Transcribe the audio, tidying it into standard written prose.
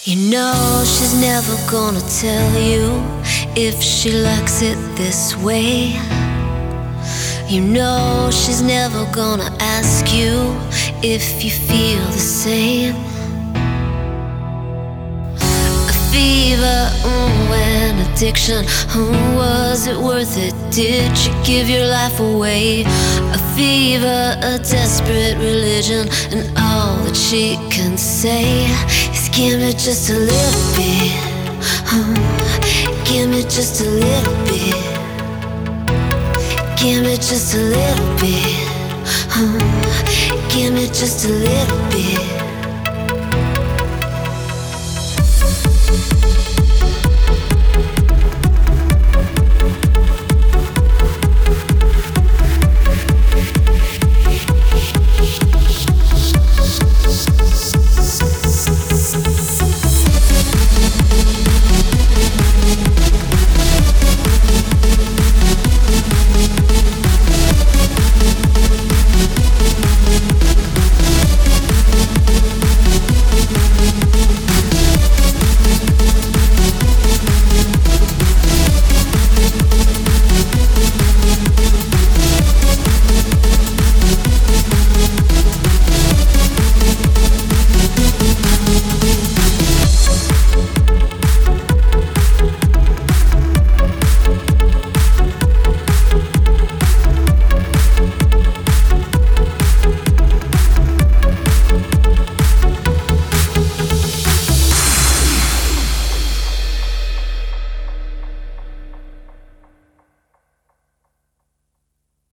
You know she's never gonna tell you if she likes it this way. You know she's never gonna ask you if you feel the same. A fever, an addiction, was it worth it? Did you give your life away? A fever, a desperate religion, and all that she can say is give me just a little bit, give me just a little bit, give me just a little bit, give me just a little bit.